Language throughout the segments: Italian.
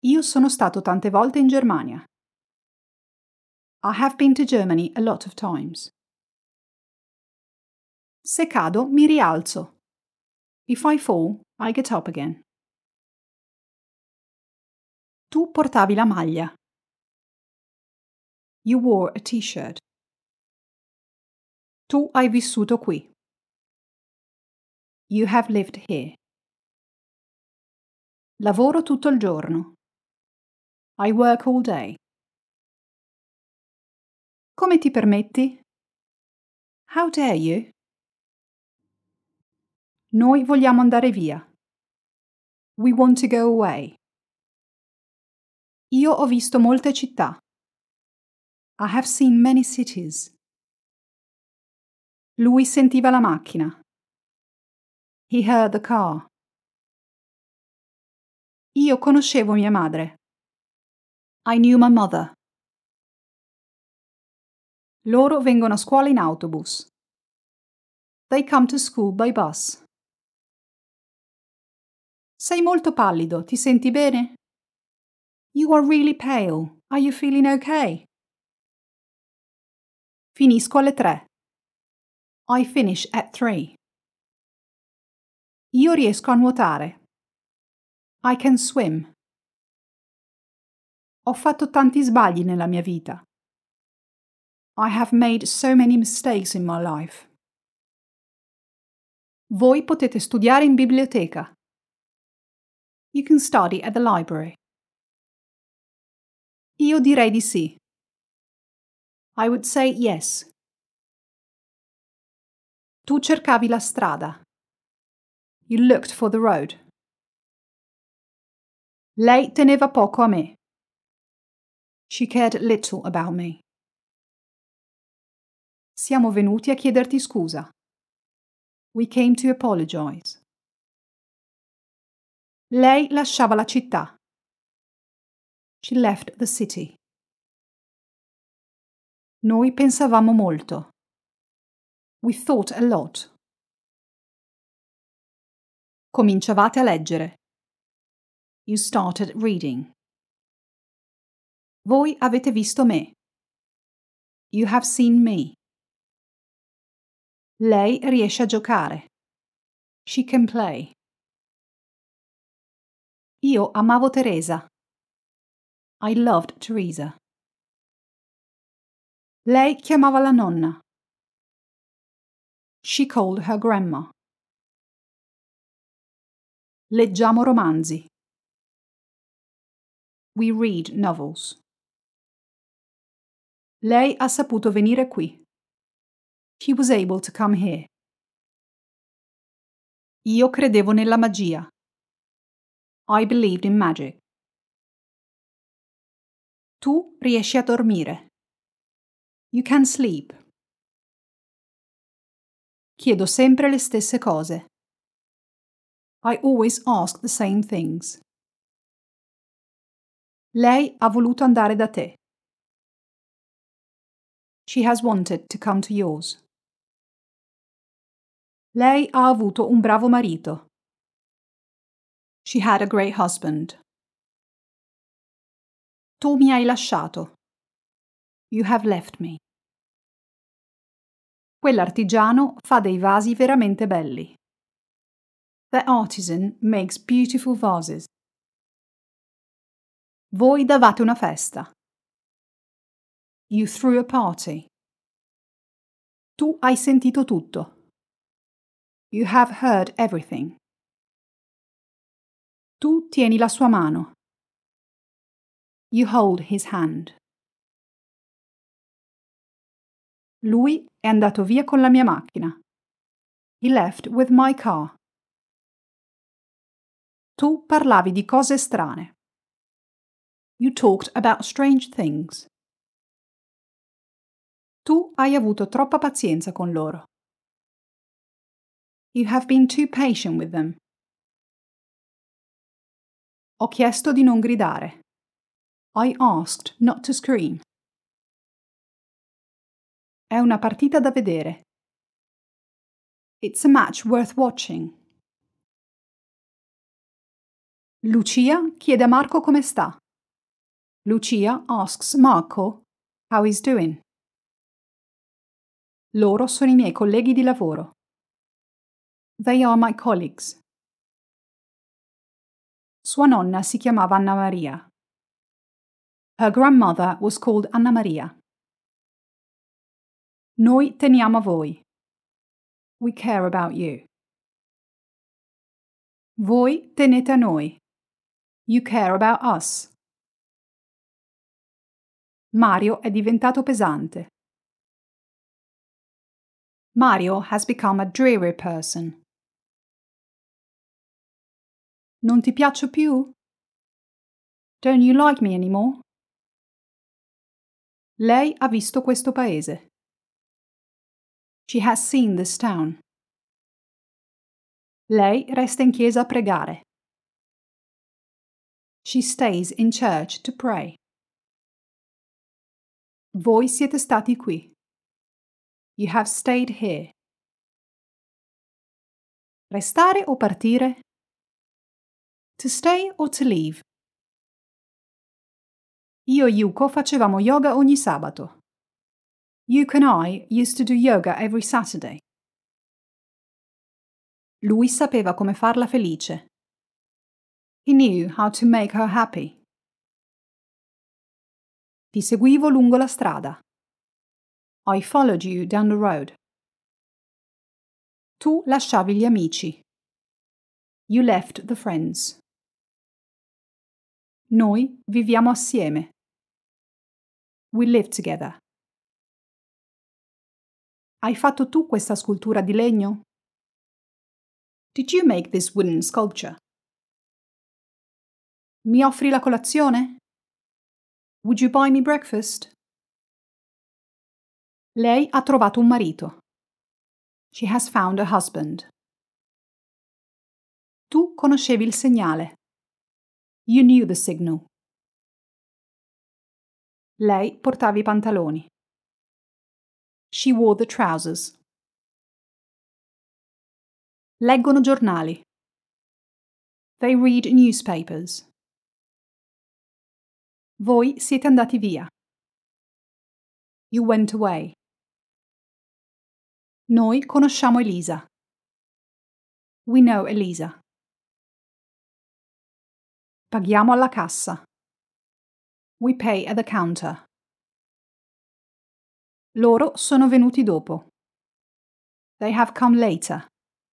Io sono stato tante volte in Germania. I have been to Germany a lot of times. Se cado, mi rialzo. If I fall, I get up again. Tu portavi la maglia. You wore a t-shirt. Tu hai vissuto qui. You have lived here. Lavoro tutto il giorno. I work all day. Come ti permetti? How dare you? Noi vogliamo andare via. We want to go away. Io ho visto molte città. I have seen many cities. Lui sentiva la macchina. He heard the car. Io conoscevo mia madre. I knew my mother. Loro vengono a scuola in autobus. They come to school by bus. Sei molto pallido, ti senti bene? You are really pale. Are you feeling okay? Finisco alle 3. I finish at 3. Io riesco a nuotare. I can swim. Ho fatto tanti sbagli nella mia vita. I have made so many mistakes in my life. Voi potete studiare in biblioteca. You can study at the library. Io direi di sì. I would say yes. Tu cercavi la strada. You looked for the road. Lei teneva poco a me. She cared little about me. Siamo venuti a chiederti scusa. We came to apologize. Lei lasciava la città. She left the city. Noi pensavamo molto. We thought a lot. Cominciavate a leggere. You started reading. Voi avete visto me. You have seen me. Lei riesce a giocare. She can play. Io amavo Teresa. I loved Teresa. Lei chiamava la nonna. She called her grandma. Leggiamo romanzi. We read novels. Lei ha saputo venire qui. She was able to come here. Io credevo nella magia. I believed in magic. Tu riesci a dormire. You can sleep. Chiedo sempre le stesse cose. I always ask the same things. Lei ha voluto andare da te. She has wanted to come to yours. Lei ha avuto un bravo marito. She had a great husband. Tu mi hai lasciato. You have left me. Quell'artigiano fa dei vasi veramente belli. The artisan makes beautiful vases. Voi davate una festa. You threw a party. Tu hai sentito tutto. You have heard everything. Tu tieni la sua mano. You hold his hand. Lui è andato via con la mia macchina. He left with my car. Tu parlavi di cose strane. You talked about strange things. Tu hai avuto troppa pazienza con loro. You have been too patient with them. Ho chiesto di non gridare. I asked not to scream. È una partita da vedere. It's a match worth watching. Lucia chiede a Marco come sta. Lucia asks Marco how he's doing. Loro sono i miei colleghi di lavoro. They are my colleagues. Sua nonna si chiamava Anna Maria. Her grandmother was called Anna Maria. Noi teniamo a voi. We care about you. Voi tenete a noi. You care about us. Mario è diventato pesante. Mario has become a dreary person. Non ti piaccio più? Don't you like me anymore? Lei ha visto questo paese. She has seen this town. Lei resta in chiesa a pregare. She stays in church to pray. Voi siete stati qui. You have stayed here. Restare o partire? To stay or to leave? Io e Yuko facevamo yoga ogni sabato. Yuko and I used to do yoga every Saturday. Lui sapeva come farla felice. He knew how to make her happy. Ti seguivo lungo la strada. I followed you down the road. Tu lasciavi gli amici. You left the friends. Noi viviamo assieme. We live together. Hai fatto tu questa scultura di legno? Did you make this wooden sculpture? Mi offri la colazione? Would you buy me breakfast? Lei ha trovato un marito. She has found a husband. Tu conoscevi il segnale. You knew the signal. Lei portava i pantaloni. She wore the trousers. Leggono giornali. They read newspapers. Voi siete andati via. You went away. Noi conosciamo Elisa. We know Elisa. Paghiamo alla cassa. We pay at the counter. Loro sono venuti dopo. They have come later.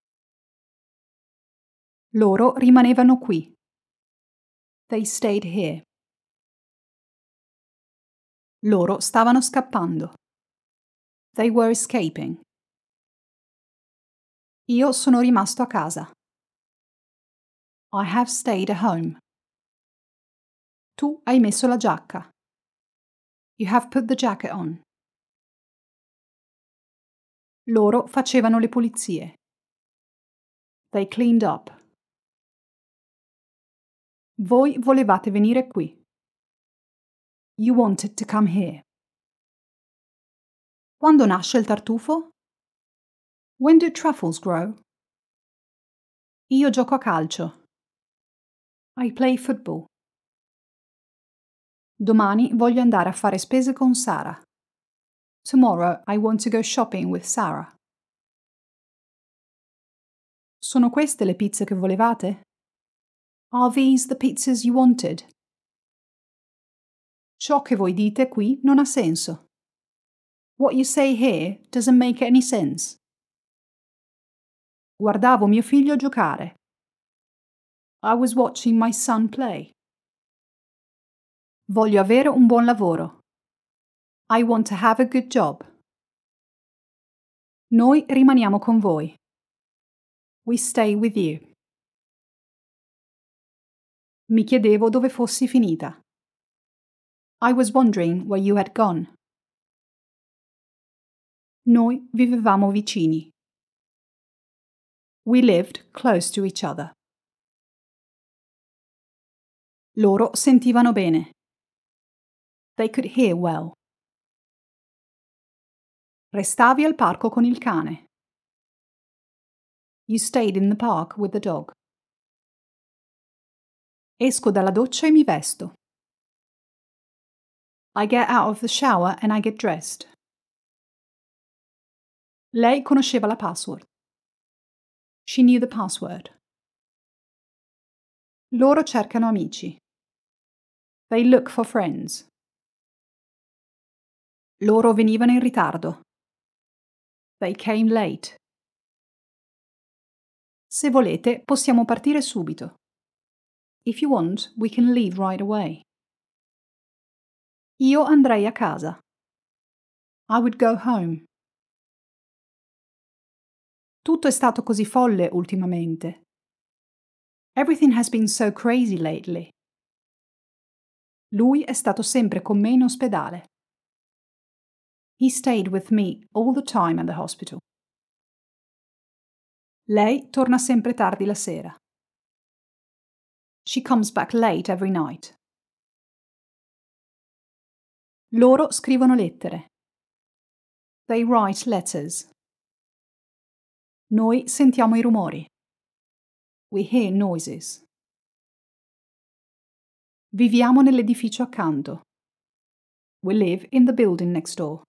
Loro rimanevano qui. They stayed here. Loro stavano scappando. They were escaping. Io sono rimasto a casa. I have stayed at home. Tu hai messo la giacca. You have put the jacket on. Loro facevano le pulizie. They cleaned up. Voi volevate venire qui. You wanted to come here. Quando nasce il tartufo? When do truffles grow? Io gioco a calcio. I play football. Domani voglio andare a fare spese con Sara. Tomorrow I want to go shopping with Sarah. Sono queste le pizze che volevate? Are these the pizzas you wanted? Ciò che voi dite qui non ha senso. What you say here doesn't make any sense. Guardavo mio figlio giocare. I was watching my son play. Voglio avere un buon lavoro. I want to have a good job. Noi rimaniamo con voi. We stay with you. Mi chiedevo dove fossi finita. I was wondering where you had gone. Noi vivevamo vicini. We lived close to each other. Loro sentivano bene. They could hear well. Restavi al parco con il cane. You stayed in the park with the dog. Esco dalla doccia e mi vesto. I get out of the shower and I get dressed. Lei conosceva la password. She knew the password. Loro cercano amici. They look for friends. Loro venivano in ritardo. They came late. Se volete, possiamo partire subito. If you want, we can leave right away. Io andrei a casa. I would go home. Tutto è stato così folle ultimamente. Everything has been so crazy lately. Lui è stato sempre con me in ospedale. He stayed with me all the time at the hospital. Lei torna sempre tardi la sera. She comes back late every night. Loro scrivono lettere. They write letters. Noi sentiamo i rumori. We hear noises. Viviamo nell'edificio accanto. We live in the building next door.